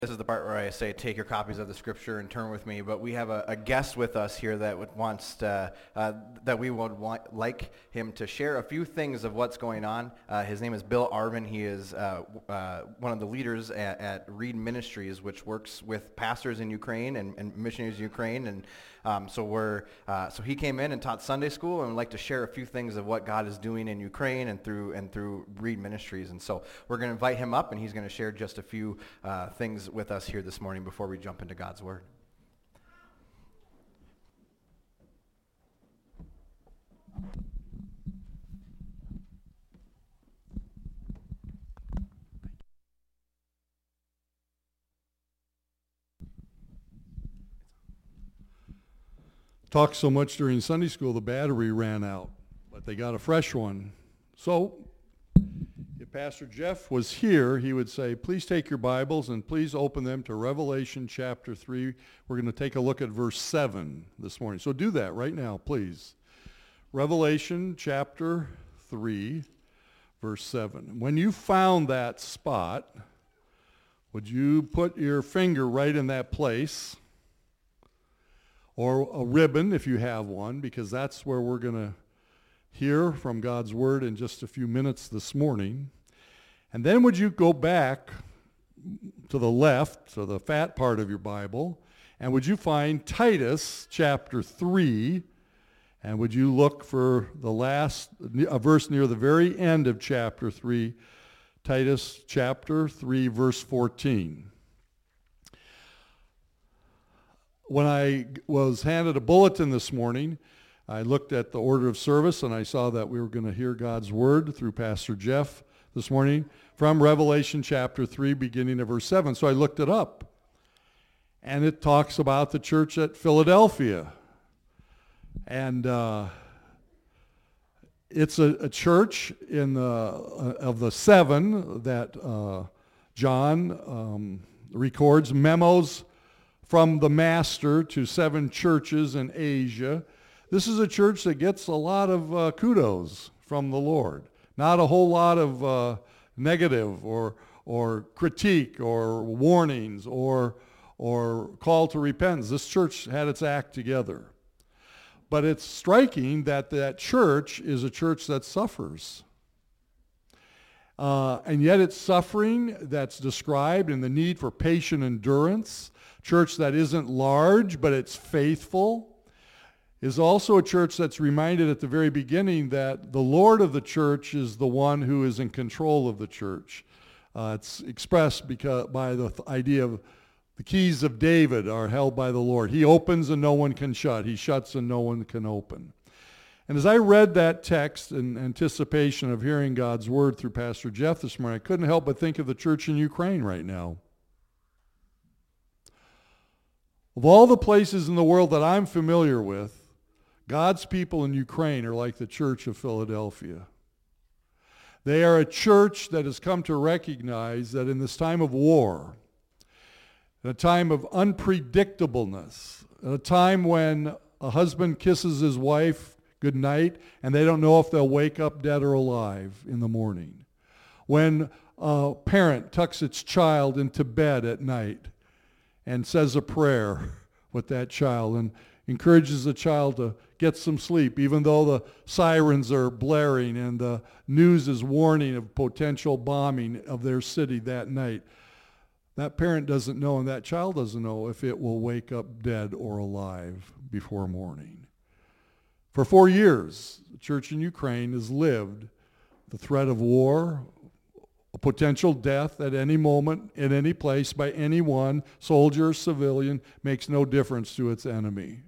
This is the part where I say, take your copies of the scripture and turn with me. But we have a guest with us here that wants to, that we would like him to share a few things of what's going on. His name is Bill Arvin. He is one of the leaders at Reed Ministries, which works with pastors in Ukraine and missionaries in Ukraine. And so he came in and taught Sunday school, and would like to share a few things of what God is doing in Ukraine and through Reed Ministries. And so we're going to invite him up, and he's going to share just a few things with us here this morning before we jump into God's Word. Talked so much during Sunday school, the battery ran out, but they got a fresh one. So if Pastor Jeff was here, he would say, please take your Bibles and please open them to Revelation chapter 3. We're going to take a look at verse 7 this morning. So do that right now, please. Revelation chapter 3, verse 7. When you found that spot, would you put your finger right in that place? Or a ribbon if you have one, because that's where we're going to hear from God's Word in just a few minutes this morning. And then would you go back to the left, to the fat part of your Bible, and would you find Titus chapter 3, and would you look for the last verse near the very end of chapter 3, Titus chapter 3, verse 14. When I was handed a bulletin this morning, I looked at the order of service and I saw that we were going to hear God's Word through Pastor Jeff this morning from Revelation chapter 3, beginning of verse 7. So I looked it up. And it talks about the church at Philadelphia. And it's a church of the seven that John records memos from the master to 7 churches in Asia. This is a church that gets a lot of kudos from the Lord. Not a whole lot of negative or critique or warnings or call to repentance. This church had its act together. But it's striking that that church is a church that suffers. And yet it's suffering that's described in the need for patient endurance. Church that isn't large, but it's faithful, is also a church that's reminded at the very beginning that the Lord of the church is the one who is in control of the church. It's expressed by the idea of the keys of David are held by the Lord. He opens and no one can shut. He shuts and no one can open. And as I read that text in anticipation of hearing God's Word through Pastor Jeff this morning, I couldn't help but think of the church in Ukraine right now. Of all the places in the world that I'm familiar with, God's people in Ukraine are like the Church of Philadelphia. They are a church that has come to recognize that in this time of war, in a time of unpredictableness, in a time when a husband kisses his wife goodnight and they don't know if they'll wake up dead or alive in the morning, when a parent tucks its child into bed at night and says a prayer with that child and encourages the child to get some sleep, even though the sirens are blaring and the news is warning of potential bombing of their city that night. That parent doesn't know and that child doesn't know if it will wake up dead or alive before morning. For 4 years, the church in Ukraine has lived the threat of war, a potential death at any moment, in any place, by anyone, soldier or civilian, makes no difference to its enemy.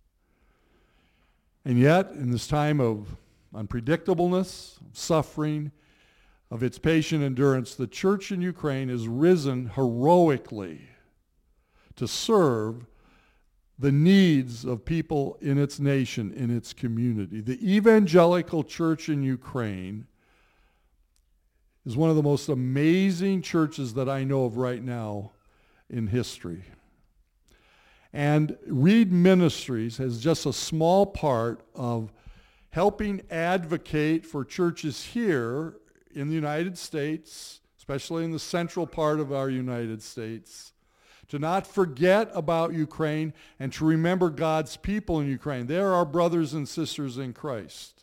And yet, in this time of unpredictableness, suffering, of its patient endurance, the church in Ukraine has risen heroically to serve the needs of people in its nation, in its community. The evangelical church in Ukraine is one of the most amazing churches that I know of right now in history. And Reed Ministries has just a small part of helping advocate for churches here in the United States, especially in the central part of our United States, to not forget about Ukraine, and to remember God's people in Ukraine. They're our brothers and sisters in Christ.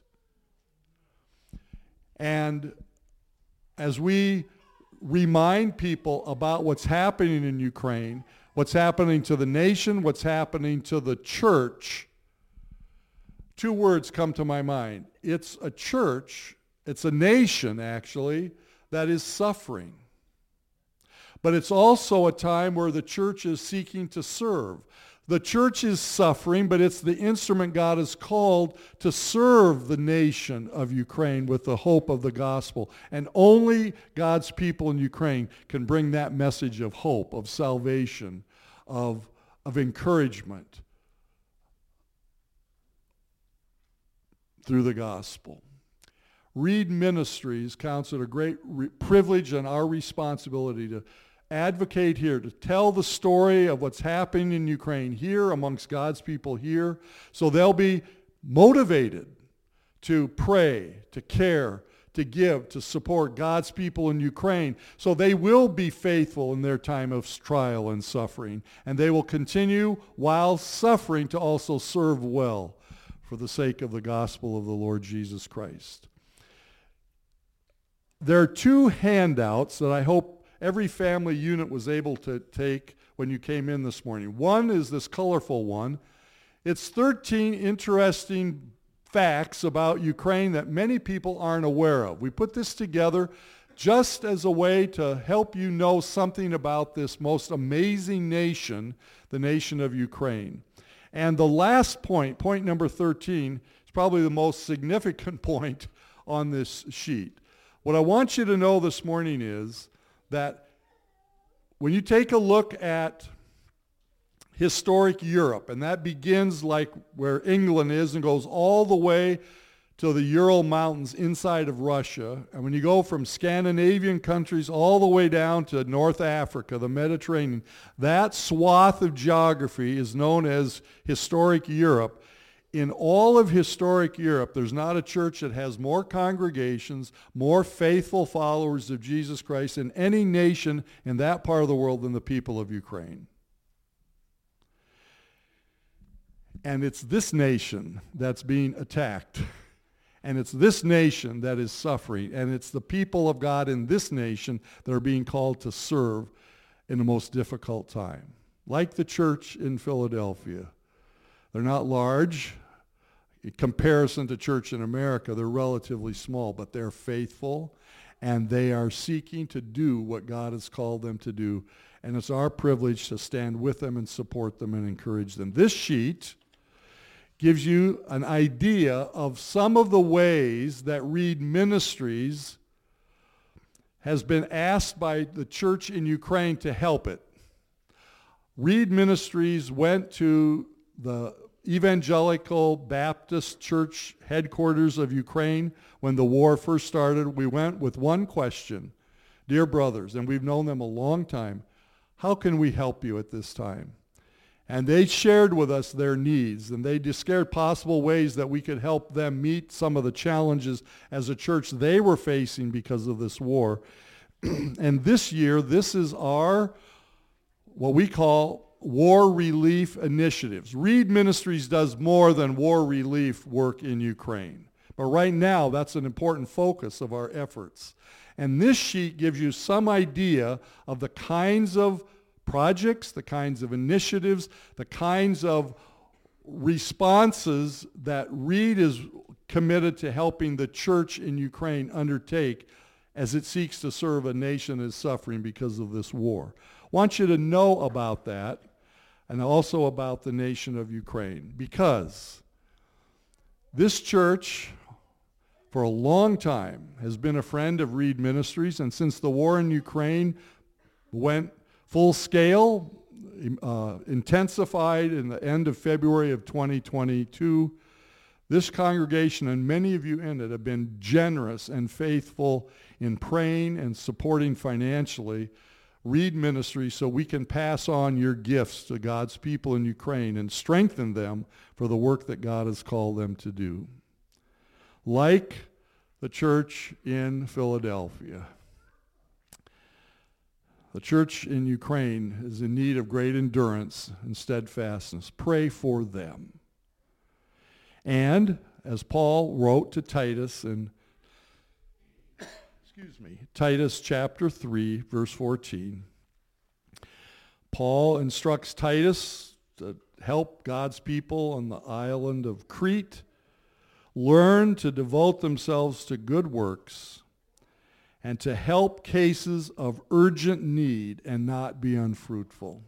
And as we remind people about what's happening in Ukraine, what's happening to the nation, what's happening to the church, two words come to my mind. It's a church, it's a nation actually, that is suffering. But it's also a time where the church is seeking to serve. The church is suffering, but it's the instrument God has called to serve the nation of Ukraine with the hope of the gospel. And only God's people in Ukraine can bring that message of hope, of salvation, of encouragement through the gospel. Reed Ministries counts it a great privilege and our responsibility to advocate here, to tell the story of what's happening in Ukraine here amongst God's people here, so they'll be motivated to pray, to care, to give, to support God's people in Ukraine, so they will be faithful in their time of trial and suffering, and they will continue while suffering to also serve well for the sake of the gospel of the Lord Jesus Christ. There are two handouts that I hope every family unit was able to take when you came in this morning. One is this colorful one. It's 13 interesting facts about Ukraine that many people aren't aware of. We put this together just as a way to help you know something about this most amazing nation, the nation of Ukraine. And the last point, point number 13, is probably the most significant point on this sheet. What I want you to know this morning is that when you take a look at historic Europe, and that begins like where England is and goes all the way to the Ural Mountains inside of Russia, and when you go from Scandinavian countries all the way down to North Africa, the Mediterranean, that swath of geography is known as historic Europe. In all of historic Europe, there's not a church that has more congregations, more faithful followers of Jesus Christ in any nation in that part of the world than the people of Ukraine. And it's this nation that's being attacked. And it's this nation that is suffering. And it's the people of God in this nation that are being called to serve in the most difficult time. Like the church in Philadelphia. They're not large. In comparison to church in America, they're relatively small, but they're faithful, and they are seeking to do what God has called them to do. And it's our privilege to stand with them and support them and encourage them. This sheet gives you an idea of some of the ways that Reed Ministries has been asked by the church in Ukraine to help it. Reed Ministries went to the Evangelical Baptist Church headquarters of Ukraine when the war first started. We went with one question. Dear brothers, and we've known them a long time, how can we help you at this time? And they shared with us their needs, and they discussed possible ways that we could help them meet some of the challenges as a church they were facing because of this war. And this year, this is our, what we call war relief initiatives. Reed Ministries does more than war relief work in Ukraine. But right now, that's an important focus of our efforts. And this sheet gives you some idea of the kinds of projects, the kinds of initiatives, the kinds of responses that Reed is committed to helping the church in Ukraine undertake as it seeks to serve a nation that is suffering because of this war. I want you to know about that, and also about the nation of Ukraine, because this church for a long time has been a friend of Reed Ministries, and since the war in Ukraine went full scale, intensified in the end of February of 2022, this congregation and many of you in it have been generous and faithful in praying and supporting financially Reed Ministries so we can pass on your gifts to God's people in Ukraine and strengthen them for the work that God has called them to do. Like the church in Philadelphia, The church in Ukraine is in need of great endurance and steadfastness. Pray for them. And as Paul wrote to Titus in Titus chapter 3, verse 14, Paul instructs Titus to help God's people on the island of Crete learn to devote themselves to good works and to help cases of urgent need and not be unfruitful.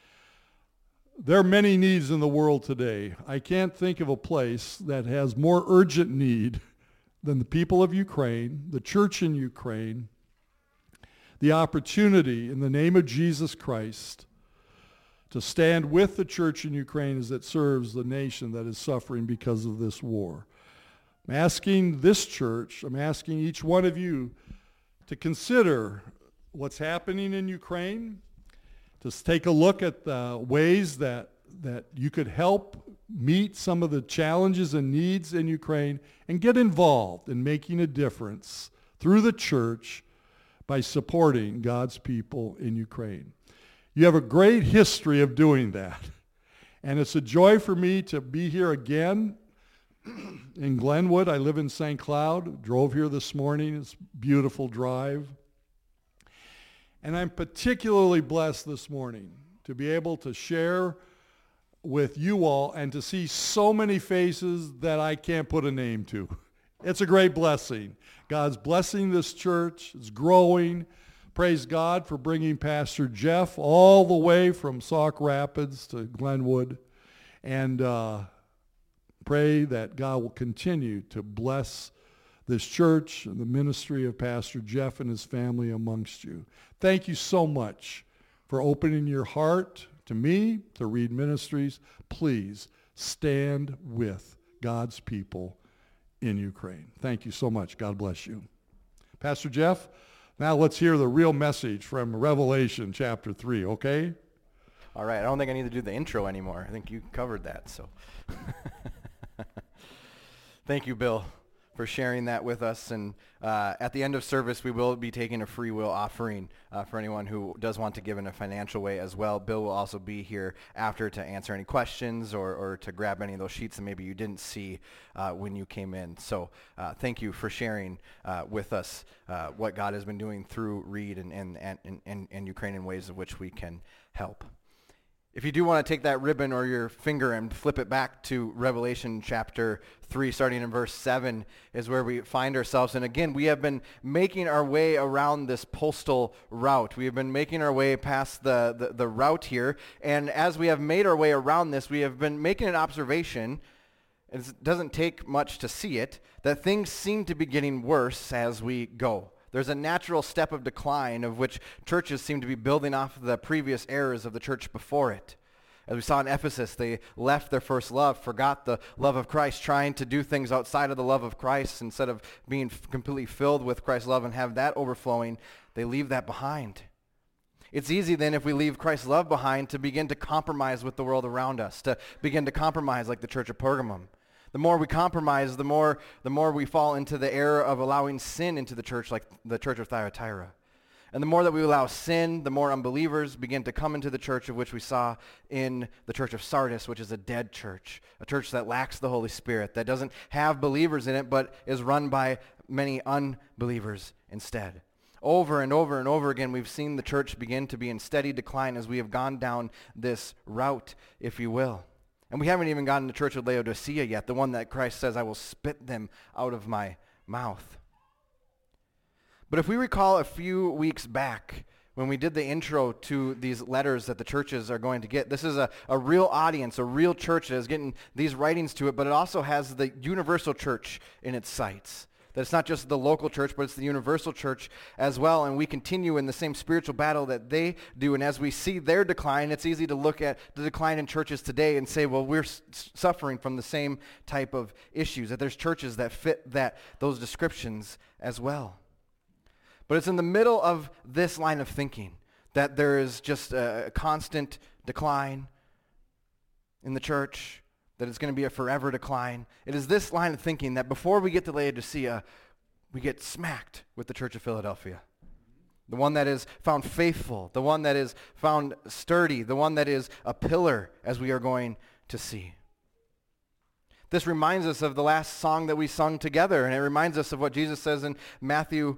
There are many needs in the world today. I can't think of a place that has more urgent need than the people of Ukraine, the church in Ukraine, the opportunity in the name of Jesus Christ to stand with the church in Ukraine as it serves the nation that is suffering because of this war. I'm asking this church, I'm asking each one of you to consider what's happening in Ukraine, to take a look at the ways that you could help meet some of the challenges and needs in Ukraine, and get involved in making a difference through the church by supporting God's people in Ukraine. You have a great history of doing that. And it's a joy for me to be here again in Glenwood. I live in St. Cloud. Drove here this morning. It's a beautiful drive. And I'm particularly blessed this morning to be able to share with you all and to see so many faces that I can't put a name to. It's a great blessing. God's blessing this church. It's growing. Praise God for bringing Pastor Jeff all the way from Sauk Rapids to Glenwood. And pray that God will continue to bless this church and the ministry of Pastor Jeff and his family amongst you. Thank you so much for opening your heart to me, to Reed Ministries. Please stand with God's people in Ukraine. Thank you so much. God bless you. Pastor Jeff, now let's hear the real message from Revelation chapter 3, okay? All right. I don't think I need to do the intro anymore. I think you covered that. So, thank you, Bill, for sharing that with us. And at the end of service, we will be taking a free will offering for anyone who does want to give in a financial way as well. Bill will also be here after to answer any questions or to grab any of those sheets that maybe you didn't see when you came in. So thank you for sharing with us what God has been doing through Reed and Ukraine in ways of which we can help. If you do want to take that ribbon or your finger and flip it back to Revelation chapter 3, starting in verse 7, is where we find ourselves. And again, we have been making our way around this postal route. We have been making our way past the route here. And as we have made our way around this, we have been making an observation, and it doesn't take much to see it, that things seem to be getting worse as we go. There's a natural step of decline of which churches seem to be building off the previous errors of the church before it. As we saw in Ephesus, they left their first love, forgot the love of Christ, trying to do things outside of the love of Christ instead of being completely filled with Christ's love and have that overflowing. They leave that behind. It's easy then, if we leave Christ's love behind, to begin to compromise with the world around us, to begin to compromise like the church of Pergamum. The more we compromise, the more we fall into the error of allowing sin into the church, like the church of Thyatira. And the more that we allow sin, the more unbelievers begin to come into the church, of which we saw in the church of Sardis, which is a dead church, a church that lacks the Holy Spirit, that doesn't have believers in it, but is run by many unbelievers instead. Over and over and over again, we've seen the church begin to be in steady decline as we have gone down this route, if you will. And we haven't even gotten to the church of Laodicea yet, the one that Christ says, I will spit them out of my mouth. But if we recall a few weeks back, when we did the intro to these letters that the churches are going to get, this is a real audience, a real church that is getting these writings to it, but it also has the universal church in its sights. That it's not just the local church, but it's the universal church as well. And we continue in the same spiritual battle that they do. And as we see their decline, it's easy to look at the decline in churches today and say, well, we're suffering from the same type of issues, that there's churches that fit those descriptions as well. But it's in the middle of this line of thinking that there is just a constant decline in the church, that it's going to be a forever decline. It is this line of thinking that before we get to Laodicea, we get smacked with the church of Philadelphia. the one that is found faithful, the one that is found sturdy, the one that is a pillar, as we are going to see. This reminds us of the last song that we sung together, and it reminds us of what Jesus says in Matthew's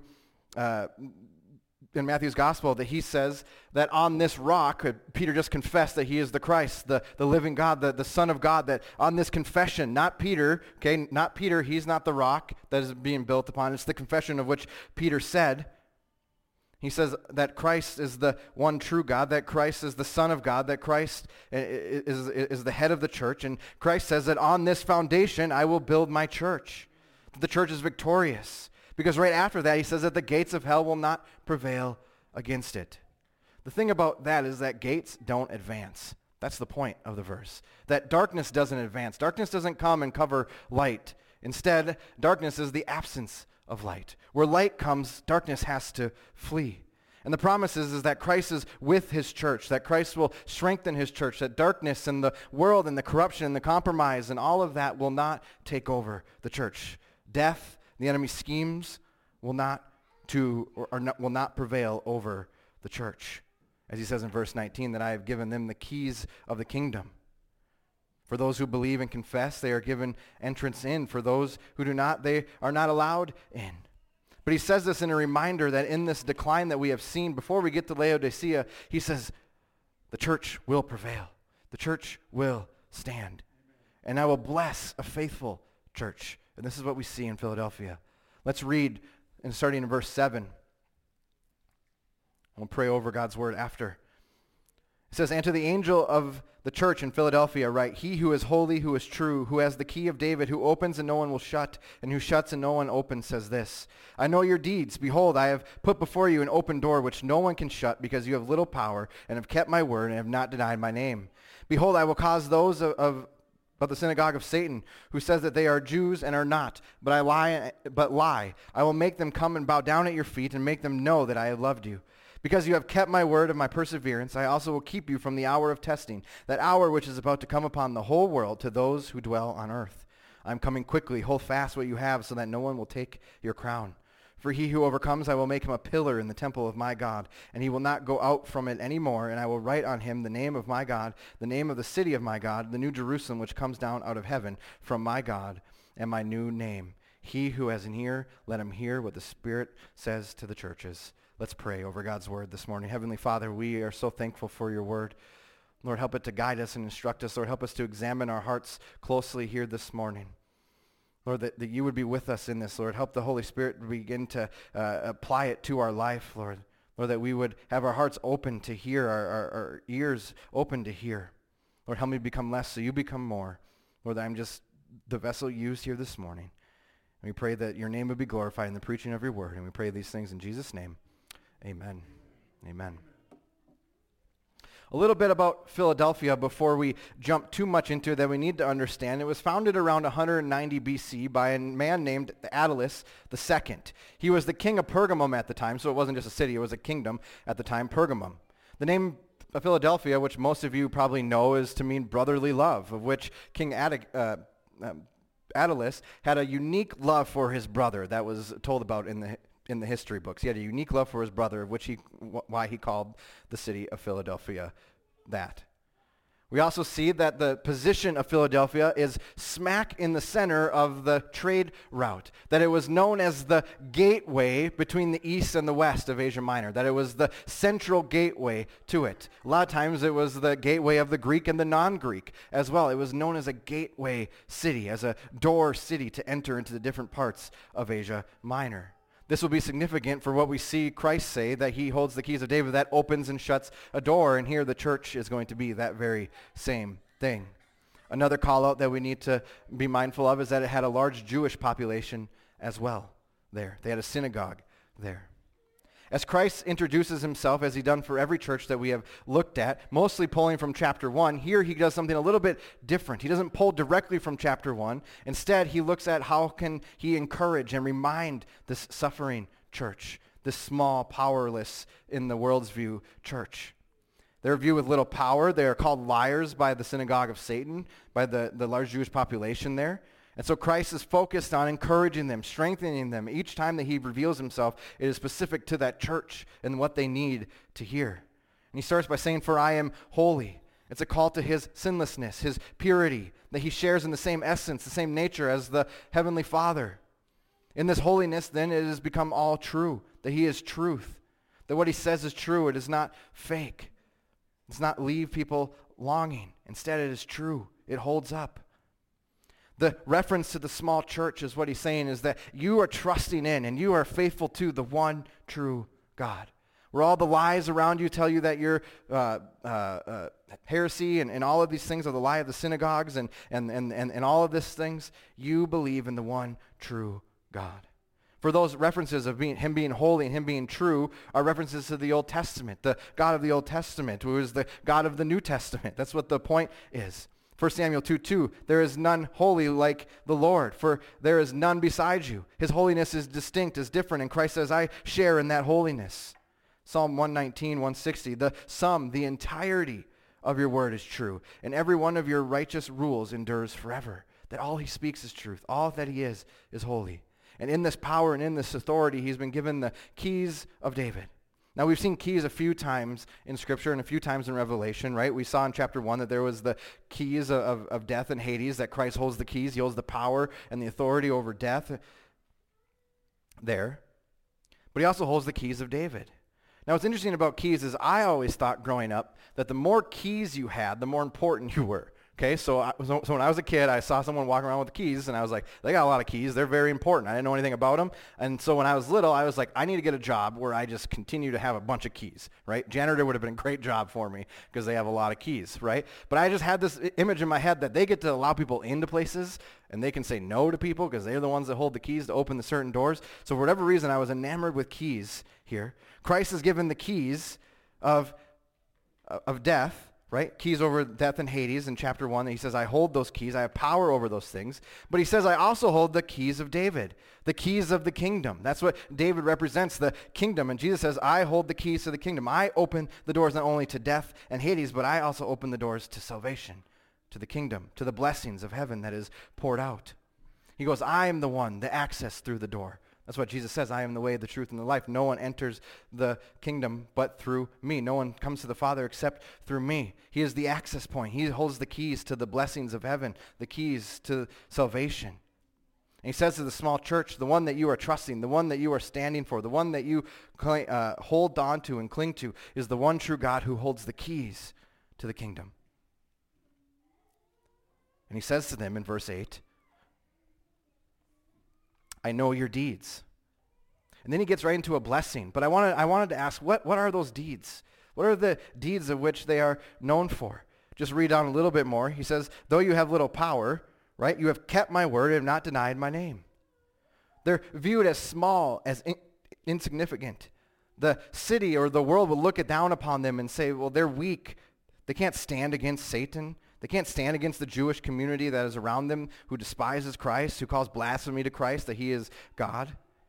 gospel, that he says that on this rock, Peter just confessed that he is the Christ, the living God, the Son of God, that on this confession, not Peter, okay, not Peter, he's not the rock that is being built upon, it's the confession of which Peter said. He says that Christ is the one true God, that Christ is the Son of God, that Christ is the head of the church, and Christ says that on this foundation I will build my church. The church is victorious. Because right after that, he says that the gates of hell will not prevail against it. The thing about that is that gates don't advance. That's the point of the verse. That darkness doesn't advance. Darkness doesn't come and cover light. Instead, darkness is the absence of light. Where light comes, darkness has to flee. And the promise is that Christ is with his church, that Christ will strengthen his church, that darkness and the world and the corruption and the compromise and all of that will not take over the church. Death, the enemy's schemes will not prevail over the church. As he says in verse 19, that I have given them the keys of the kingdom. For those who believe and confess, they are given entrance in. For those who do not, they are not allowed in. But he says this in a reminder that in this decline that we have seen, before we get to Laodicea, he says, the church will prevail. The church will stand. And I will bless a faithful church. And this is what we see in Philadelphia. Let's read, and starting in verse 7. We'll pray over God's word after. It says, and to the angel of the church in Philadelphia write, he who is holy, who is true, who has the key of David, who opens and no one will shut, and who shuts and no one opens, says this, I know your deeds. Behold, I have put before you an open door which no one can shut, because you have little power, and have kept my word, and have not denied my name. Behold, I will cause those of the synagogue of Satan, who says that they are Jews and are not, but lie. I will make them come and bow down at your feet, and make them know that I have loved you. Because you have kept my word of my perseverance, I also will keep you from the hour of testing, that hour which is about to come upon the whole world, to those who dwell on earth. I am coming quickly. Hold fast what you have, so that no one will take your crown. For he who overcomes, I will make him a pillar in the temple of my God, and he will not go out from it any more, and I will write on him the name of my God, the name of the city of my God, the new Jerusalem which comes down out of heaven from my God, and my new name. He who has an ear, let him hear what the Spirit says to the churches. Let's pray over God's word this morning. Heavenly Father, we are so thankful for your word. Lord, help it to guide us and instruct us. Lord, help us to examine our hearts closely here this morning. Lord, that you would be with us in this, Lord. Help the Holy Spirit begin to apply it to our life, Lord. Lord, that we would have our hearts open to hear, our ears open to hear. Lord, help me become less so you become more. Lord, that I'm just the vessel used here this morning. And we pray that your name would be glorified in the preaching of your word. And we pray these things in Jesus' name. Amen. Amen. A little bit about Philadelphia before we jump too much into it that we need to understand. It was founded around 190 BC by a man named Attalus II. He was the king of Pergamum at the time, so it wasn't just a city, it was a kingdom at the time, Pergamum. The name of Philadelphia, which most of you probably know, is to mean brotherly love, of which King Attalus had a unique love for his brother that was told about in the history books. He had a unique love for his brother, of which why he called the city of Philadelphia that. We also see that the position of Philadelphia is smack in the center of the trade route, that it was known as the gateway between the east and the west of Asia Minor, that it was the central gateway to it. A lot of times it was the gateway of the Greek and the non-Greek as well. It was known as a gateway city, as a door city to enter into the different parts of Asia Minor. This will be significant for what we see Christ say, that he holds the keys of David, that opens and shuts a door, and here the church is going to be that very same thing. Another call out that we need to be mindful of is that it had a large Jewish population as well there. They had a synagogue there. As Christ introduces himself, as he done for every church that we have looked at, mostly pulling from chapter 1, here he does something a little bit different. He doesn't pull directly from chapter 1. Instead, he looks at how can he encourage and remind this suffering church, this small, powerless, in the world's view, church. They're viewed with little power. They are called liars by the synagogue of Satan, by the large Jewish population there. And so Christ is focused on encouraging them, strengthening them. Each time that he reveals himself, it is specific to that church and what they need to hear. And he starts by saying, "For I am holy." It's a call to his sinlessness, his purity, that he shares in the same essence, the same nature as the Heavenly Father. In this holiness, then, it has become all true, that he is truth, that what he says is true. It is not fake. It does not leave people longing. Instead, it is true. It holds up. The reference to the small church is what he's saying is that you are trusting in and you are faithful to the one true God. Where all the lies around you tell you that you're heresy and all of these things are the lie of the synagogues and all of these things, you believe in the one true God. For those references of him being holy and him being true are references to the Old Testament, the God of the Old Testament, who is the God of the New Testament. That's what the point is. 1 Samuel 2:2, there is none holy like the Lord, for there is none beside you. His holiness is distinct, is different, and Christ says, I share in that holiness. Psalm 119, 160, the entirety of your word is true, and every one of your righteous rules endures forever. That all he speaks is truth. All that he is holy. And in this power and in this authority, he's been given the keys of David. Now, we've seen keys a few times in Scripture and a few times in Revelation, right? We saw in chapter 1 that there was the keys of death and Hades, that Christ holds the keys. He holds the power and the authority over death there. But he also holds the keys of David. Now, what's interesting about keys is I always thought growing up that the more keys you had, the more important you were. Okay, so when I was a kid, I saw someone walking around with the keys, and I was like, they got a lot of keys. They're very important. I didn't know anything about them. And so when I was little, I was like, I need to get a job where I just continue to have a bunch of keys, right? Janitor would have been a great job for me because they have a lot of keys, right? But I just had this image in my head that they get to allow people into places, and they can say no to people because they're the ones that hold the keys to open the certain doors. So for whatever reason, I was enamored with keys here. Christ is given the keys of death, right? Keys over death and Hades in chapter 1. He says, I hold those keys. I have power over those things. But he says, I also hold the keys of David, the keys of the kingdom. That's what David represents, the kingdom. And Jesus says, I hold the keys to the kingdom. I open the doors not only to death and Hades, but I also open the doors to salvation, to the kingdom, to the blessings of heaven that is poured out. He goes, I am the one, the access through the door. That's what Jesus says, I am the way, the truth, and the life. No one enters the kingdom but through me. No one comes to the Father except through me. He is the access point. He holds the keys to the blessings of heaven, the keys to salvation. And he says to the small church, the one that you are trusting, the one that you are standing for, the one that you hold on to and cling to is the one true God who holds the keys to the kingdom. And he says to them in verse 8, I know your deeds. And then he gets right into a blessing. But I wanted to ask, what are those deeds? What are the deeds of which they are known for? Just read on a little bit more. He says, though you have little power, right, you have kept my word and have not denied my name. They're viewed as small, as insignificant. The city or the world will look down upon them and say, well, they're weak. They can't stand against Satan. They can't stand against the Jewish community that is around them who despises Christ, who calls blasphemy to Christ, that he is God.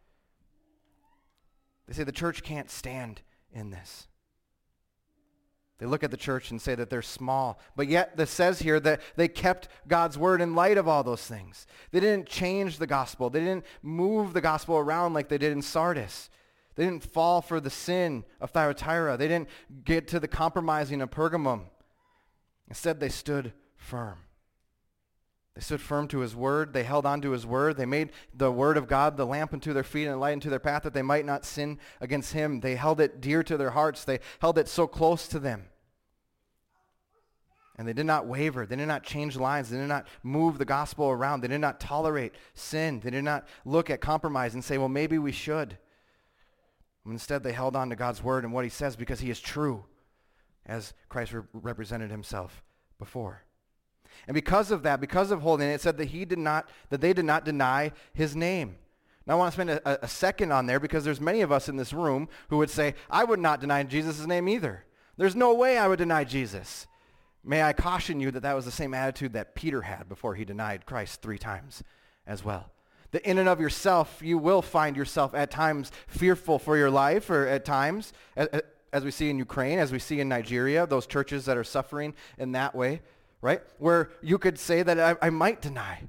They say the church can't stand in this. They look at the church and say that they're small. But yet this says here that they kept God's word in light of all those things. They didn't change the gospel. They didn't move the gospel around like they did in Sardis. They didn't fall for the sin of Thyatira. They didn't get to the compromising of Pergamum. Instead, they stood firm. They stood firm to his word. They held on to his word. They made the word of God the lamp unto their feet and a light unto their path, that they might not sin against him. They held it dear to their hearts. They held it so close to them. And they did not waver. They did not change lines. They did not move the gospel around. They did not tolerate sin. They did not look at compromise and say, well, maybe we should. Instead, they held on to God's word and what he says because he is true, as Christ represented himself before. And because of that, because of holding it, it said that they did not deny his name. Now I want to spend a second on there because there's many of us in this room who would say, I would not deny Jesus' name either. There's no way I would deny Jesus. May I caution you that that was the same attitude that Peter had before he denied Christ 3 times as well. That in and of yourself, you will find yourself at times fearful for your life, or at times, as we see in Ukraine, as we see in Nigeria, those churches that are suffering in that way, right? Where you could say that I might deny.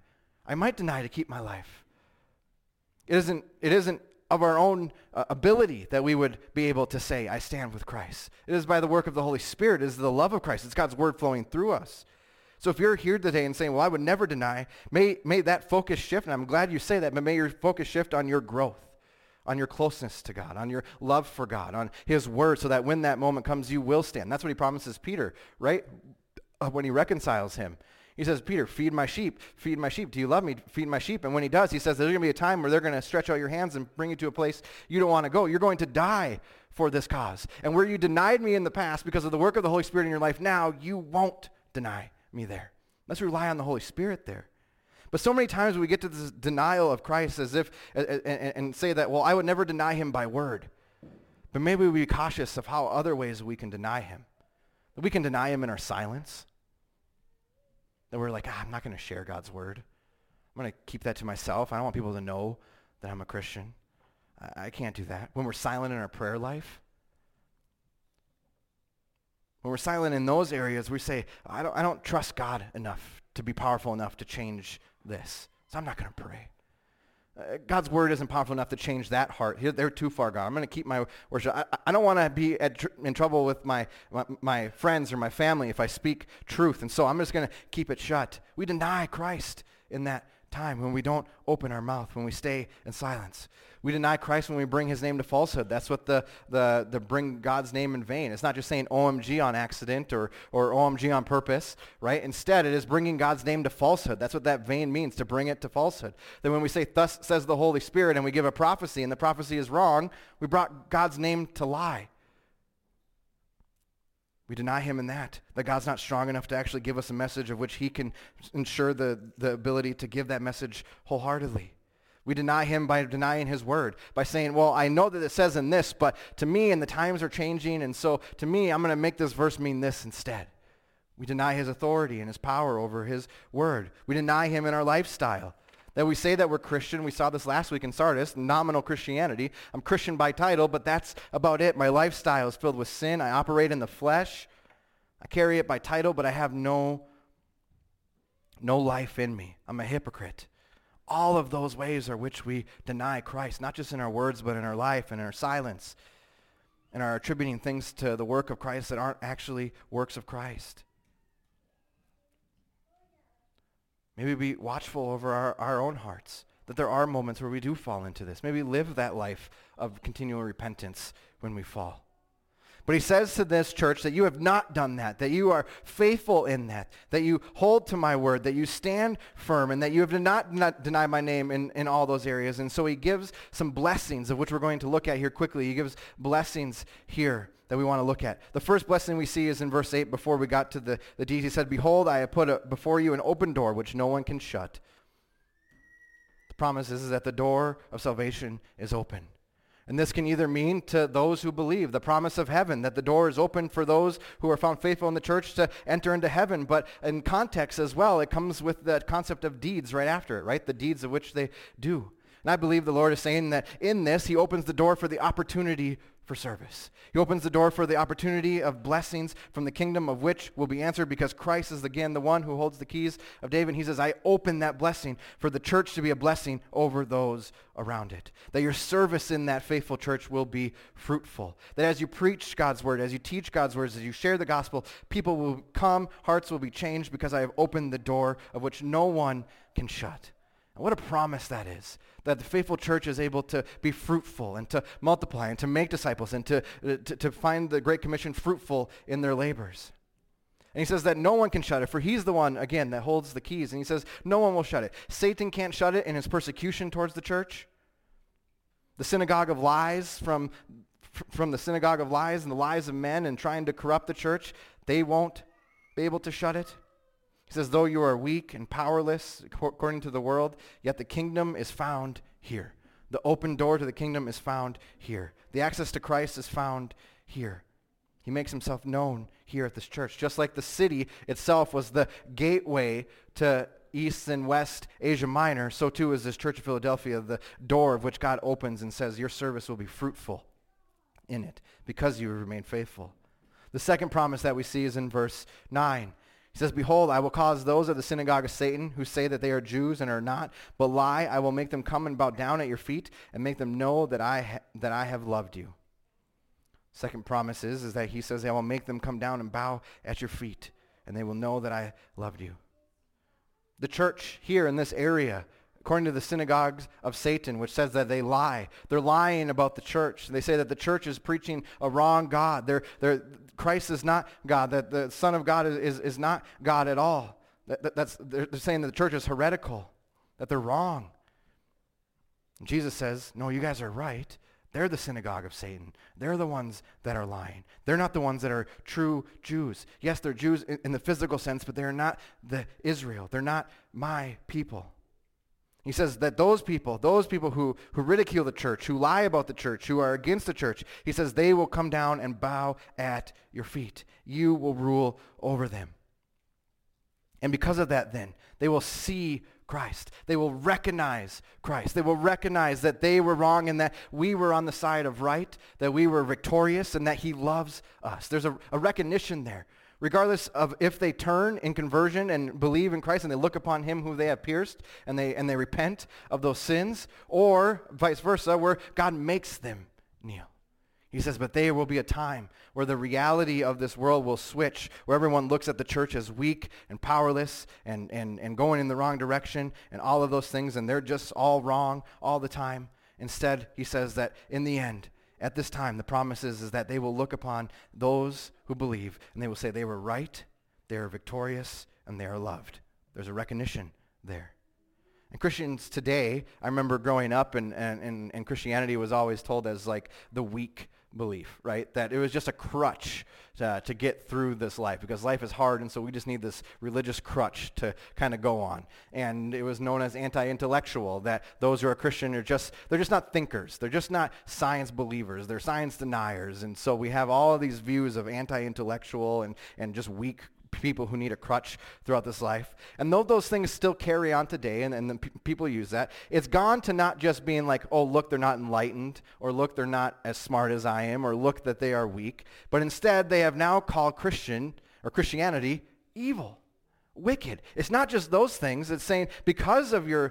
I might deny to keep my life. It isn't of our own ability that we would be able to say, I stand with Christ. It is by the work of the Holy Spirit. It is the love of Christ. It's God's word flowing through us. So if you're here today and saying, well, I would never deny, may that focus shift, and I'm glad you say that, but may your focus shift on your growth, on your closeness to God, on your love for God, on his word, so that when that moment comes, you will stand. That's what he promises Peter, right? When he reconciles him. He says, Peter, feed my sheep. Feed my sheep. Do you love me? Feed my sheep. And when he does, he says, there's going to be a time where they're going to stretch out your hands and bring you to a place you don't want to go. You're going to die for this cause. And where you denied me in the past because of the work of the Holy Spirit in your life now, you won't deny me there. Let's rely on the Holy Spirit there. But so many times we get to this denial of Christ as if, and say that, well, I would never deny him by word. But maybe we be cautious of how other ways we can deny him. That we can deny him in our silence. That we're like, I'm not going to share God's word. I'm going to keep that to myself. I don't want people to know that I'm a Christian. I can't do that. When we're silent in our prayer life, when we're silent in those areas, we say, I don't trust God enough to be powerful enough to change this. So I'm not going to pray. God's word isn't powerful enough to change that heart. They're too far gone. I'm going to keep my worship. I don't want to be in trouble with my friends or my family if I speak truth. And so I'm just going to keep it shut. We deny Christ in that time when we don't open our mouth, when we stay in silence. We deny Christ when we bring his name to falsehood. That's what the bring God's name in vain. It's not just saying OMG on accident or OMG on purpose, right? Instead, it is bringing God's name to falsehood. That's what that vain means, to bring it to falsehood. Then when we say, thus says the Holy Spirit, and we give a prophecy, and the prophecy is wrong, we brought God's name to lie. We deny him in that God's not strong enough to actually give us a message of which he can ensure the ability to give that message wholeheartedly. We deny him by denying his word, by saying, well, I know that it says in this, but to me, and the times are changing, and so to me, I'm going to make this verse mean this instead. We deny his authority and his power over his word. We deny him in our lifestyle. That we say that we're Christian. We saw this last week in Sardis, nominal Christianity. I'm Christian by title, but that's about it. My lifestyle is filled with sin. I operate in the flesh. I carry it by title, but I have no life in me. I'm a hypocrite. All of those ways are which we deny Christ, not just in our words, but in our life and in our silence, and are attributing things to the work of Christ that aren't actually works of Christ. Maybe be watchful over our own hearts, that there are moments where we do fall into this. Maybe live that life of continual repentance when we fall. But he says to this church that you have not done that you are faithful in that you hold to my word, that you stand firm, and that you have not denied my name in all those areas. And so he gives some blessings, of which we're going to look at here quickly. He gives blessings here that we want to look at. The first blessing we see is in verse 8 before we got to the deeds. He said, behold, I have put before you an open door which no one can shut. The promise is that the door of salvation is open. And this can either mean to those who believe, the promise of heaven, that the door is open for those who are found faithful in the church to enter into heaven. But in context as well, it comes with the concept of deeds right after it, right? The deeds of which they do. And I believe the Lord is saying that in this, he opens the door for the opportunity for service. He opens the door for the opportunity of blessings from the kingdom, of which will be answered because Christ is again the one who holds the keys of David. He says, I open that blessing for the church to be a blessing over those around it. That your service in that faithful church will be fruitful. That as you preach God's word, as you teach God's words, as you share the gospel, people will come, hearts will be changed because I have opened the door of which no one can shut. And what a promise that is, that the faithful church is able to be fruitful and to multiply and to make disciples and to find the Great Commission fruitful in their labors. And he says that no one can shut it, for he's the one, again, that holds the keys. And he says no one will shut it. Satan can't shut it in his persecution towards the church. The synagogue of lies from the synagogue of lies and the lies of men and trying to corrupt the church, they won't be able to shut it. He says, though you are weak and powerless according to the world, yet the kingdom is found here. The open door to the kingdom is found here. The access to Christ is found here. He makes himself known here at this church. Just like the city itself was the gateway to East and West Asia Minor, so too is this Church of Philadelphia, the door of which God opens and says, your service will be fruitful in it because you remain faithful. The second promise that we see is in verse 9. He He says, behold, I will cause those of the synagogue of Satan who say that they are Jews and are not, but lie. I will make them come and bow down at your feet and make them know that I have loved you. Second promise is that he says, I will make them come down and bow at your feet, and they will know that I loved you. The church here in this area, according to the synagogues of Satan, which says that they lie. They're lying about the church. They say that the church is preaching a wrong God. Christ is not God, that the Son of God is not God at all. They're saying that the church is heretical, that they're wrong. And Jesus says, no, you guys are right. They're the synagogue of Satan. They're the ones that are lying. They're not the ones that are true Jews. Yes, they're Jews in the physical sense, but they're not the Israel. They're not my people. He says that those people who ridicule the church, who lie about the church, who are against the church, he says they will come down and bow at your feet. You will rule over them. And because of that then, they will see Christ. They will recognize Christ. They will recognize that they were wrong and that we were on the side of right, that we were victorious, and that he loves us. There's a recognition there. Regardless of if they turn in conversion and believe in Christ and they look upon him who they have pierced and they repent of those sins, or vice versa, where God makes them kneel. He says, but there will be a time where the reality of this world will switch, where everyone looks at the church as weak and powerless and going in the wrong direction and all of those things, and they're just all wrong all the time. Instead, he says that in the end, at this time, the promise is that they will look upon those who believe, and they will say they were right, they are victorious, and they are loved. There's a recognition there. And Christians today, I remember growing up, and Christianity was always told as like the weak belief, right? That it was just a crutch to get through this life, because life is hard, and so we just need this religious crutch to kind of go on. And it was known as anti-intellectual, that those who are Christian they're just not thinkers. They're just not science believers. They're science deniers. And so we have all of these views of anti-intellectual and just weak people who need a crutch throughout this life. And though those things still carry on today, and then people use that, it's gone to not just being like, oh, look, they're not enlightened, or look, they're not as smart as I am, or look, that they are weak. But instead, they have now called Christianity evil, wicked. It's not just those things. It's saying because of your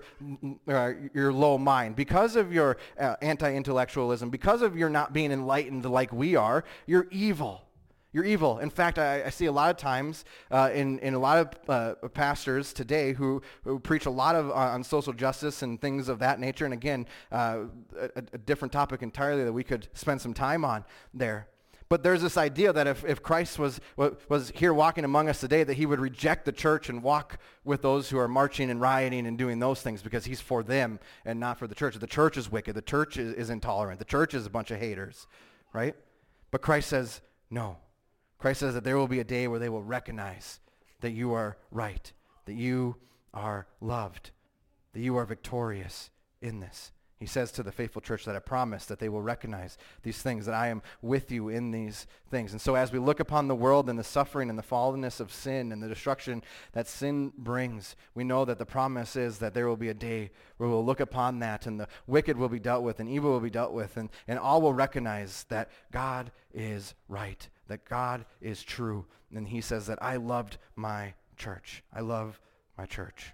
low mind, because of your anti-intellectualism, because of your not being enlightened like we are, you're evil. You're evil. In fact, I see a lot of times in a lot of pastors today who preach a lot of on social justice and things of that nature. And again, a different topic entirely that we could spend some time on there. But there's this idea that if Christ was here walking among us today, that he would reject the church and walk with those who are marching and rioting and doing those things because he's for them and not for the church. The church is wicked. The church is intolerant. The church is a bunch of haters, right? But Christ says, no. Christ says that there will be a day where they will recognize that you are right, that you are loved, that you are victorious in this. He says to the faithful church that I promise that they will recognize these things, that I am with you in these things. And so as we look upon the world and the suffering and the fallenness of sin and the destruction that sin brings, we know that the promise is that there will be a day where we'll look upon that and the wicked will be dealt with and evil will be dealt with, and all will recognize that God is right, that God is true. And he says that I loved my church. I love my church.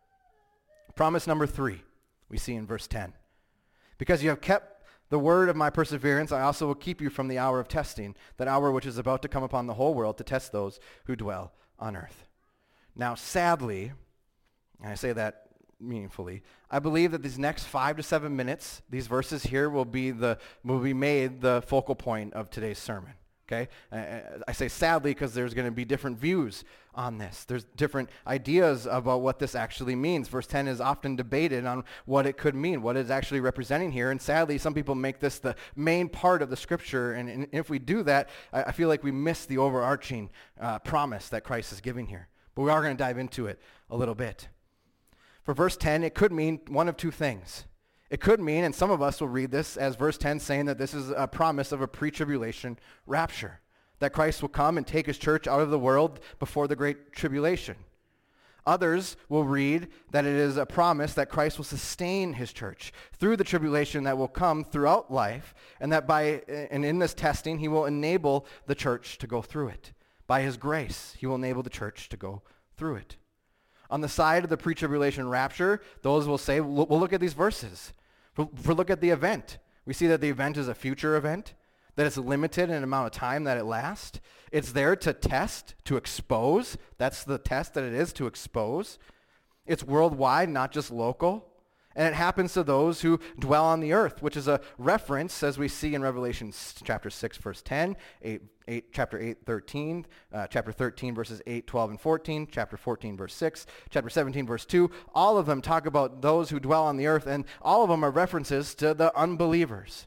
Promise number 3 we see in verse 10. Because you have kept the word of my perseverance, I also will keep you from the hour of testing, that hour which is about to come upon the whole world to test those who dwell on earth. Now, sadly, and I say that meaningfully, I believe that these next 5 to 7 minutes, these verses here will be made the focal point of today's sermon. Okay? I say sadly because there's going to be different views on this. There's different ideas about what this actually means. Verse 10 is often debated on what it could mean, what it's actually representing here. And sadly, some people make this the main part of the scripture. And if we do that, I feel like we miss the overarching promise that Christ is giving here. But we are going to dive into it a little bit. For verse 10, it could mean one of two things. It could mean, and some of us will read this as verse 10 saying that this is a promise of a pre-tribulation rapture, that Christ will come and take his church out of the world before the great tribulation. Others will read that it is a promise that Christ will sustain his church through the tribulation that will come throughout life, and that in this testing he will enable the church to go through it. by his grace, he will enable the church to go through it. On the side of the pre-tribulation rapture, those will say, we'll look at these verses. We'll look at the event. We see that the event is a future event, that it's limited in an amount of time that it lasts. It's there to test, to expose. That's the test that it is, to expose. It's worldwide, not just local. And it happens to those who dwell on the earth, which is a reference, as we see in Revelation chapter 6, verse 10, chapter 8, 13, chapter 13, verses 8, 12, and 14, chapter 14, verse 6, chapter 17, verse 2. All of them talk about those who dwell on the earth, and all of them are references to the unbelievers.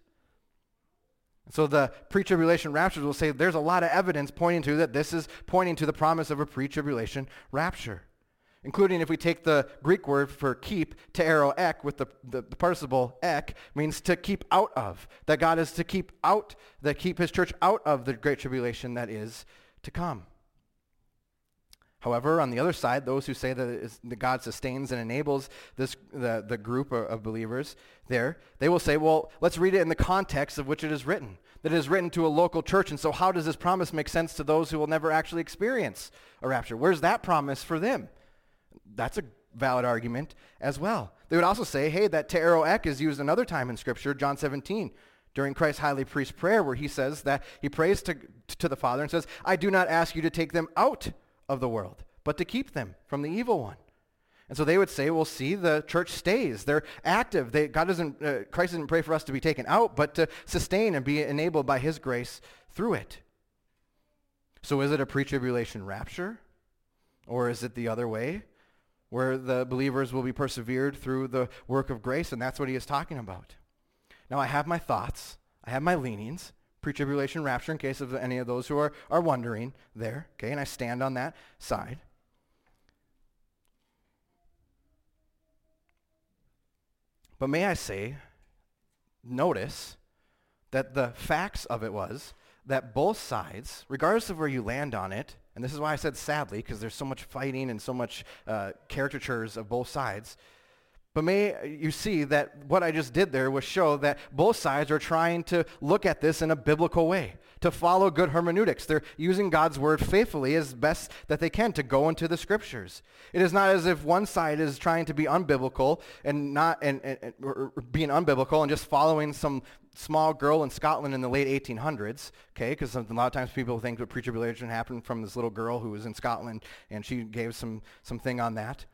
So the pre-tribulation raptures will say there's a lot of evidence pointing to that this is pointing to the promise of a pre-tribulation rapture, including if we take the Greek word for keep, tereo ek, with the participle ek, means to keep out of, that God is to keep his church out of the great tribulation that is to come. However, on the other side, those who say that God sustains and enables the group of believers there, they will say, well, let's read it in the context of which it is written. That it is written to a local church, and so how does this promise make sense to those who will never actually experience a rapture? Where's that promise for them? That's a valid argument as well. They would also say, hey, that tereo ek is used another time in Scripture, John 17, during Christ's highly priest prayer, where he says that he prays to the Father and says, I do not ask you to take them out of the world, but to keep them from the evil one. And so they would say, well, see, the church stays. They're active. Christ doesn't pray for us to be taken out, but to sustain and be enabled by his grace through it. So is it a pre-tribulation rapture? Or is it the other way, where the believers will be persevered through the work of grace? And that's what he is talking about. Now, I have my thoughts. I have my leanings. Pre-tribulation rapture, in case of any of those who are wondering there. Okay, and I stand on that side. But may I say, notice that the facts of it was that both sides, regardless of where you land on it, and this is why I said sadly, because there's so much fighting and so much caricatures of both sides, but may you see that what I just did there was show that both sides are trying to look at this in a biblical way, to follow good hermeneutics. They're using God's word faithfully as best that they can to go into the scriptures. It is not as if one side is trying to be unbiblical and or being unbiblical and just following some small girl in Scotland in the late 1800s, okay, because a lot of times people think that pre-tribulation happened from this little girl who was in Scotland and she gave something on that.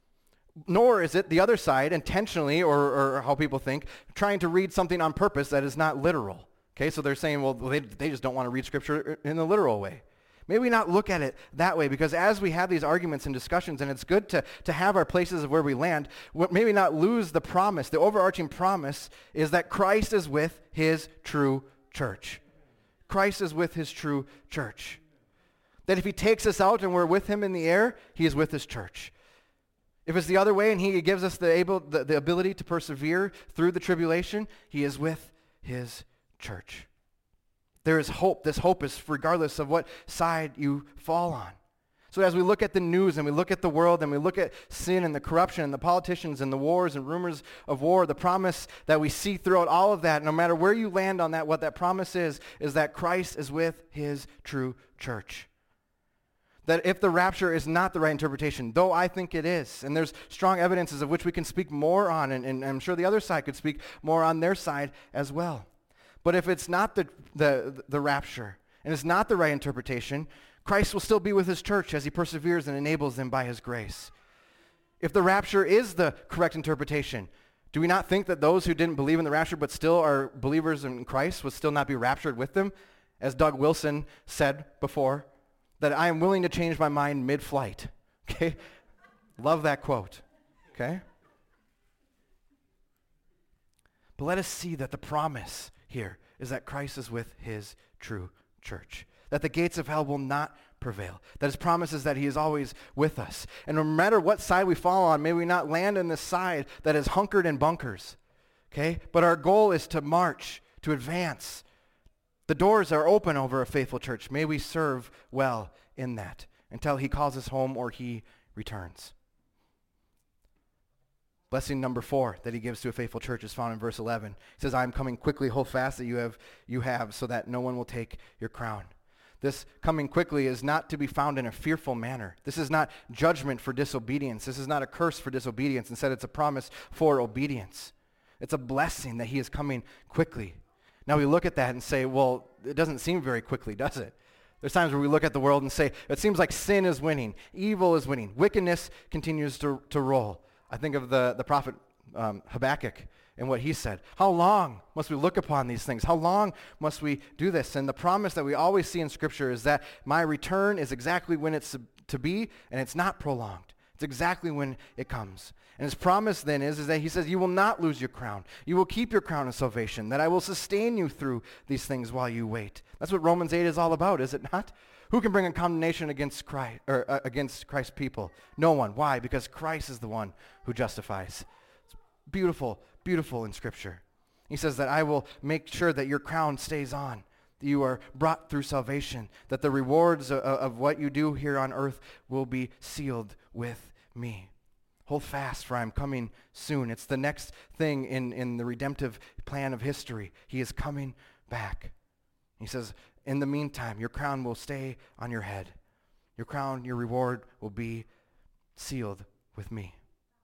Nor is it the other side intentionally, or how people think, trying to read something on purpose that is not literal. Okay, so they're saying, well, they just don't want to read Scripture in the literal way. Maybe we not look at it that way, because as we have these arguments and discussions, and it's good to have our places of where we land, maybe not lose the promise. The overarching promise is that Christ is with his true church. Christ is with his true church. That if he takes us out and we're with him in the air, he is with his church. If it's the other way and he gives us the ability to persevere through the tribulation, he is with his church. There is hope. This hope is regardless of what side you fall on. So as we look at the news and we look at the world and we look at sin and the corruption and the politicians and the wars and rumors of war, the promise that we see throughout all of that, no matter where you land on that, what that promise is that Christ is with his true church. That if the rapture is not the right interpretation, though I think it is, and there's strong evidences of which we can speak more on, and I'm sure the other side could speak more on their side as well. But if it's not the rapture, and it's not the right interpretation, Christ will still be with his church as he perseveres and enables them by his grace. If the rapture is the correct interpretation, do we not think that those who didn't believe in the rapture but still are believers in Christ would still not be raptured with them? As Doug Wilson said before, that I am willing to change my mind mid-flight. Okay? Love that quote. Okay? But let us see that the promise here is that Christ is with his true church. That the gates of hell will not prevail. That his promise is that he is always with us. And no matter what side we fall on, may we not land on the side that is hunkered in bunkers. Okay? But our goal is to march, to advance. The doors are open over a faithful church. May we serve well in that until he calls us home or he returns. Blessing number 4 that he gives to a faithful church is found in verse 11. He says, I am coming quickly, hold fast that you have, so that no one will take your crown. This coming quickly is not to be found in a fearful manner. This is not judgment for disobedience. This is not a curse for disobedience. Instead, it's a promise for obedience. It's a blessing that he is coming quickly. Now we look at that and say, well, it doesn't seem very quickly, does it? There's times where we look at the world and say, it seems like sin is winning, evil is winning, wickedness continues to roll. I think of the prophet Habakkuk and what he said. How long must we look upon these things? How long must we do this? And the promise that we always see in Scripture is that my return is exactly when it's to be, and it's not prolonged. It's exactly when it comes. And his promise then is that he says, you will not lose your crown. You will keep your crown of salvation, that I will sustain you through these things while you wait. That's what Romans 8 is all about, is it not? Who can bring a condemnation against Christ, or against Christ's people? No one. Why? Because Christ is the one who justifies. It's beautiful, beautiful in Scripture. He says that I will make sure that your crown stays on, that you are brought through salvation, that the rewards of what you do here on earth will be sealed with me. Hold fast, for I am coming soon. It's the next thing in the redemptive plan of history. He is coming back. He says, in the meantime, your crown will stay on your head. Your crown, your reward will be sealed with me.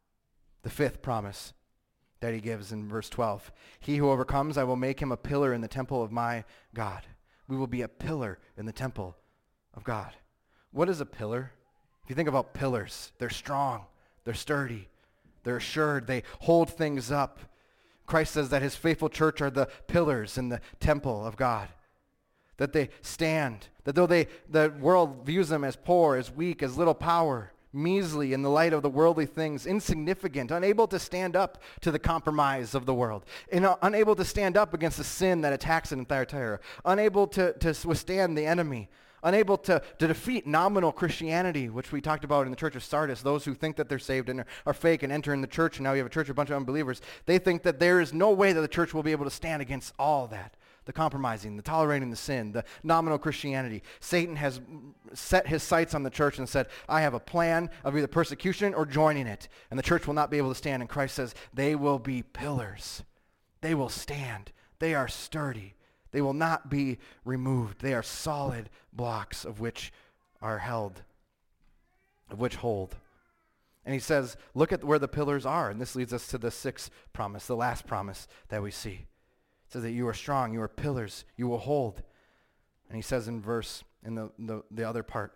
The fifth promise that he gives in verse 12. He who overcomes, I will make him a pillar in the temple of my God. We will be a pillar in the temple of God. What is a pillar? If you think about pillars, they're strong, they're sturdy, they're assured, they hold things up. Christ says that his faithful church are the pillars in the temple of God. That they stand, that though the world views them as poor, as weak, as little power, measly in the light of the worldly things, insignificant, unable to stand up to the compromise of the world, unable to stand up against the sin that attacks it in Thyatira, unable to withstand the enemy, unable to defeat nominal Christianity, which we talked about in the church of Sardis, those who think that they're saved and are fake and enter in the church, and now you have a church of a bunch of unbelievers. They think that there is no way that the church will be able to stand against all that. The compromising, the tolerating the sin, the nominal Christianity. Satan has set his sights on the church and said, I have a plan of either persecution or joining it. And the church will not be able to stand. And Christ says, they will be pillars. They will stand. They are sturdy. They will not be removed. They are solid blocks of which are held, of which hold. And he says, look at where the pillars are. And this leads us to the sixth promise, the last promise that we see. It says that you are strong, you are pillars, you will hold. And he says in the other part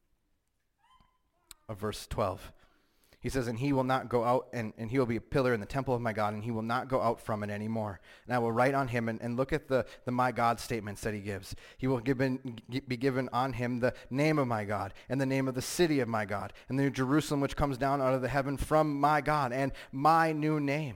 of verse 12, he says, and he will not go out, and he will be a pillar in the temple of my God, and he will not go out from it anymore. And I will write on him, and look at the my God statements that he gives. He will be given on him the name of my God, and the name of the city of my God, and the New Jerusalem which comes down out of the heaven from my God, and my new name.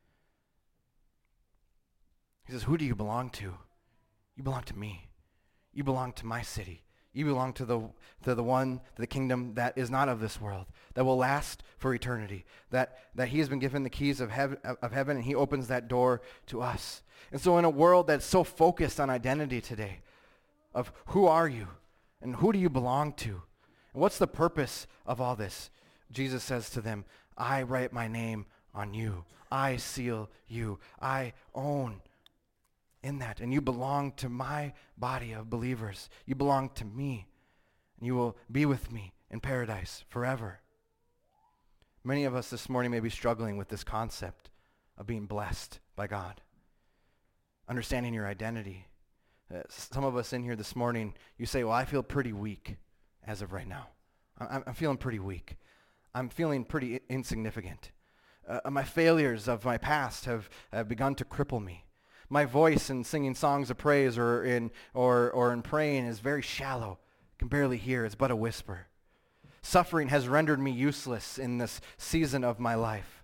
He says, who do you belong to? You belong to me. You belong to my city. You belong to the kingdom that is not of this world, that will last for eternity, that he has been given the keys of heaven, and he opens that door to us. And so in a world that's so focused on identity today, of who are you and who do you belong to? And what's the purpose of all this? Jesus says to them, I write my name on you. I seal you. I own in that, and you belong to my body of believers. You belong to me, and you will be with me in paradise forever. Many of us this morning may be struggling with this concept of being blessed by God, understanding your identity. Some of us in here this morning, you say, well, I feel pretty weak as of right now. I'm feeling pretty weak. I'm feeling pretty insignificant. My failures of my past have begun to cripple me. My voice in singing songs of praise or in praying is very shallow. I can barely hear. It's but a whisper. Suffering has rendered me useless in this season of my life.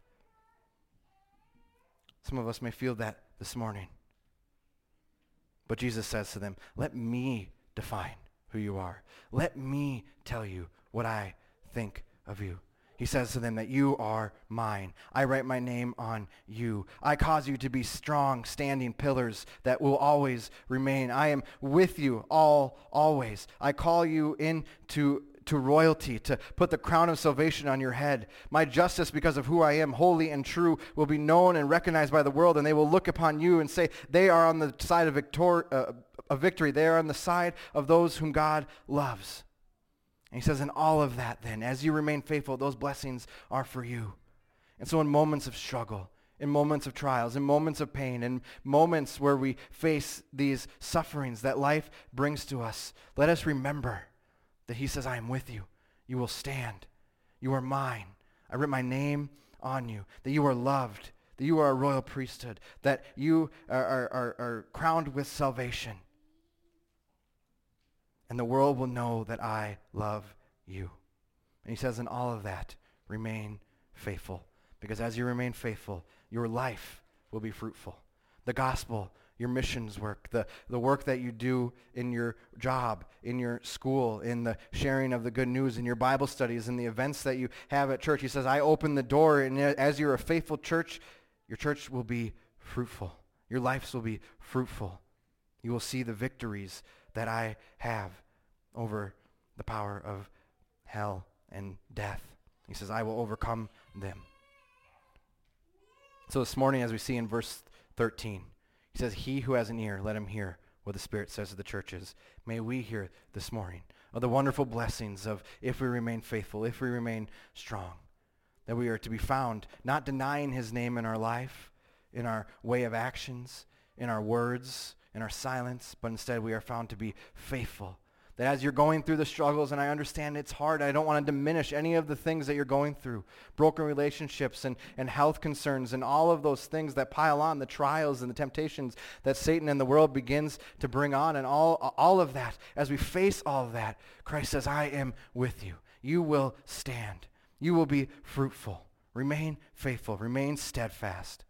Some of us may feel that this morning. But Jesus says to them, let me define who you are. Let me tell you what I think of you. He says to them that you are mine. I write my name on you. I cause you to be strong, standing pillars that will always remain. I am with you always. I call you into to royalty, to put the crown of salvation on your head. My justice, because of who I am, holy and true, will be known and recognized by the world, and they will look upon you and say, they are on the side of victory. They are on the side of those whom God loves. And he says, in all of that then, as you remain faithful, those blessings are for you. And so in moments of struggle, in moments of trials, in moments of pain, in moments where we face these sufferings that life brings to us, let us remember that he says, I am with you. You will stand. You are mine. I write my name on you. That you are loved. That you are a royal priesthood. That you are crowned with salvation. And the world will know that I love you. And he says, in all of that, remain faithful. Because as you remain faithful, your life will be fruitful. The gospel, your missions work, the work that you do in your job, in your school, in the sharing of the good news, in your Bible studies, in the events that you have at church. He says, I open the door, and as you're a faithful church, your church will be fruitful. Your lives will be fruitful. You will see the victories that I have over the power of hell and death. He says, I will overcome them. So this morning, as we see in verse 13, he says, he who has an ear, let him hear what the Spirit says to the churches. May we hear this morning of the wonderful blessings of if we remain faithful, if we remain strong, that we are to be found not denying his name in our life, in our way of actions, in our words, in our silence, but instead we are found to be faithful. That as you're going through the struggles, and I understand it's hard, I don't want to diminish any of the things that you're going through, broken relationships and health concerns and all of those things that pile on, the trials and the temptations that Satan and the world begins to bring on, and all of that. As we face all of that, Christ says, I am with you. You will stand. You will be fruitful. Remain faithful. Remain steadfast.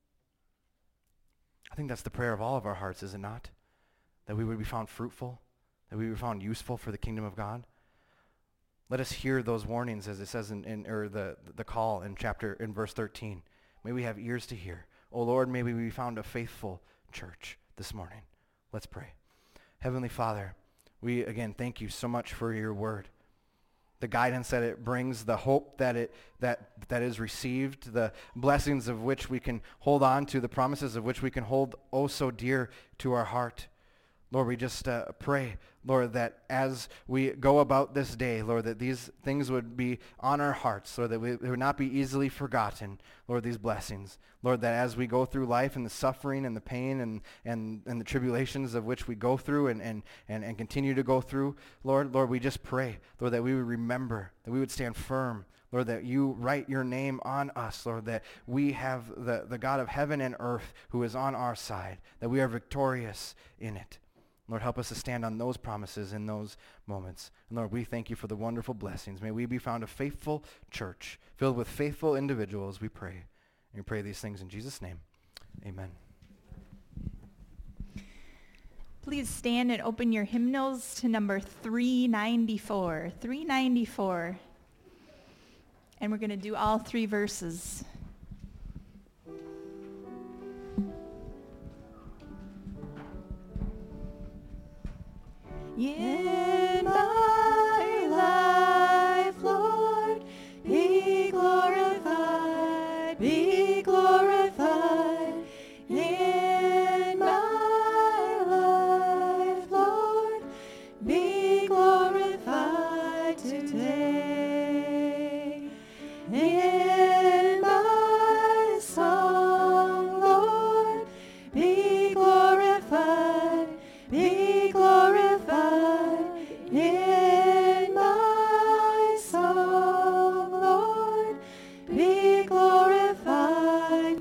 I think that's the prayer of all of our hearts, is it not? That we would be found fruitful, that we would be found useful for the kingdom of God. Let us hear those warnings as it says the call in verse 13. May we have ears to hear. Oh Lord, may we be found a faithful church this morning. Let's pray. Heavenly Father, we again thank you so much for your word. The guidance that it brings, the hope that is received, the blessings of which we can hold on to, the promises of which we can hold oh so dear to our heart. Lord, we just pray, Lord, that as we go about this day, Lord, that these things would be on our hearts, Lord, that they would not be easily forgotten, Lord, these blessings. Lord, that as we go through life and the suffering and the pain and the tribulations of which we go through and continue to go through, Lord, we just pray, Lord, that we would remember, that we would stand firm, Lord, that you write your name on us, Lord, that we have the God of heaven and earth who is on our side, that we are victorious in it. Lord, help us to stand on those promises in those moments. And Lord, we thank you for the wonderful blessings. May we be found a faithful church filled with faithful individuals, we pray. And we pray these things in Jesus' name. Amen. Please stand and open your hymnals to number 394. 394. And we're going to do all three verses. Yeah.